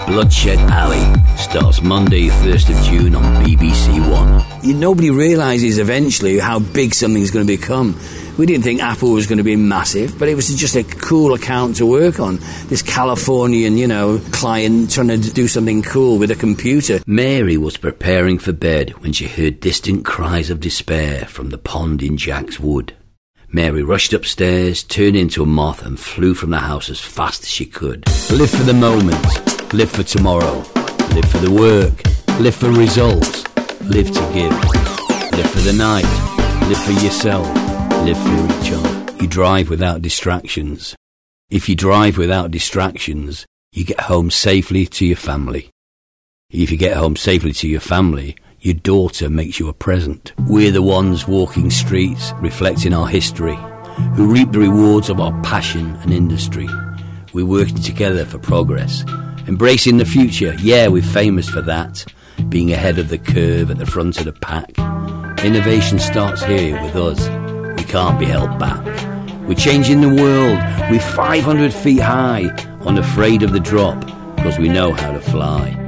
Bloodshed Alley starts Monday 1st of June on BBC One. Nobody realises eventually how big something's going to become. We didn't think Apple was going to be massive, but it was just a cool account to work on. This Californian, client trying to do something cool with a computer. Mary was preparing for bed when she heard distant cries of despair from the pond in Jack's Wood. Mary rushed upstairs, turned into a moth and flew from the house as fast as she could. Live for the moment, live for tomorrow, live for the work, live for results, live to give, live for the night, live for yourself, live for each other. You drive without distractions. If you drive without distractions, you get home safely to your family. If you get home safely to your family, your daughter makes you a present. We're the ones walking streets, reflecting our history, who reap the rewards of our passion and industry. We're working together for progress, embracing the future. Yeah, we're famous for that, being ahead of the curve at the front of the pack. Innovation starts here with us. We can't be held back. We're changing the world. We're 500 feet high, unafraid of the drop, because we know how to fly.